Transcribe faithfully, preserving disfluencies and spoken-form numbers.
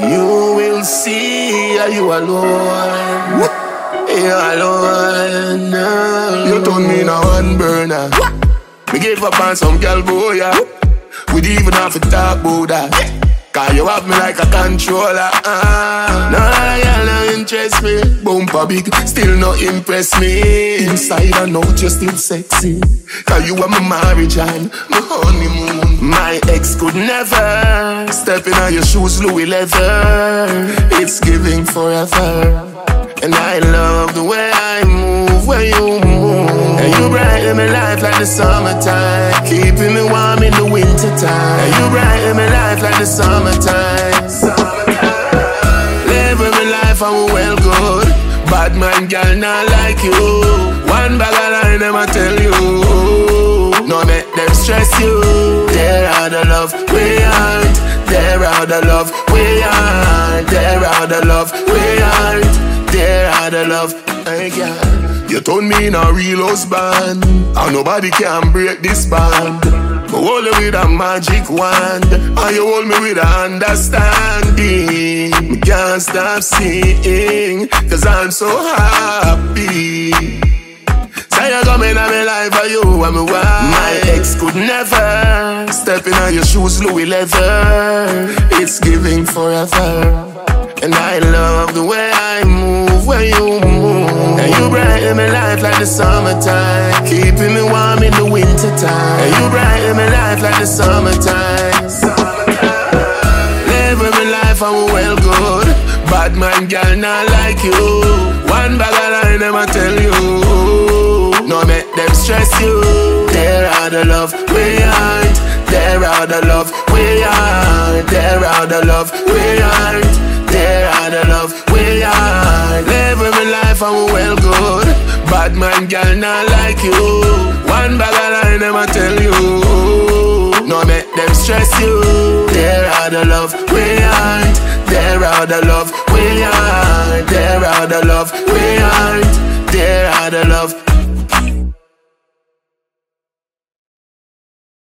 You will see, are you alone? You alone. You turn me in a one burner. Me give up on some girl boy, yeah. We didn't even have to talk about that. Cause you have me like a controller. uh. No other girl no interest me. Bumper big, still not impress me. Inside and out you still sexy. Cause you are my marriage and my honeymoon. My ex could never step in on your shoes, Louis leather. It's giving forever. And I love the way I move, when you move. And you brighten my life like the summertime, keeping me warm in the wintertime. And you brighten my life like the summertime, summertime. Living my life, I'm well good. Bad man, girl, not like you. One bag of line, I'ma tell you. No make them stress you. There are the love we aren't. There are the love we aren't. There are the love we aren't. There are the love I got. You turn me in a real husband, and nobody can break this band. But hold you with a magic wand, and you hold me with a understanding. Me can't stop singing, cause I'm so happy. So you come in my life for you and me wife. My ex could never step in on your shoes, Louis leather. It's giving forever. And I love the way I move, when you move. And you brighten my life like the summertime, keeping me warm in the wintertime. And you brighten my life like the summertime, summertime. Living my life, I'm well good. Bad man, girl, not like you. One bag of line, I'ma tell you. No make them stress you. There are the love we aren't. There are the love we aren't. There are the love we aren't. There are the love we are. Living my life, I'm well good. Bad man, girl, not like you. One bag of line, I'ma tell you. No make them stress you. There are the love we aren't. There are the love we aren't. There are the love we aren't. There are the love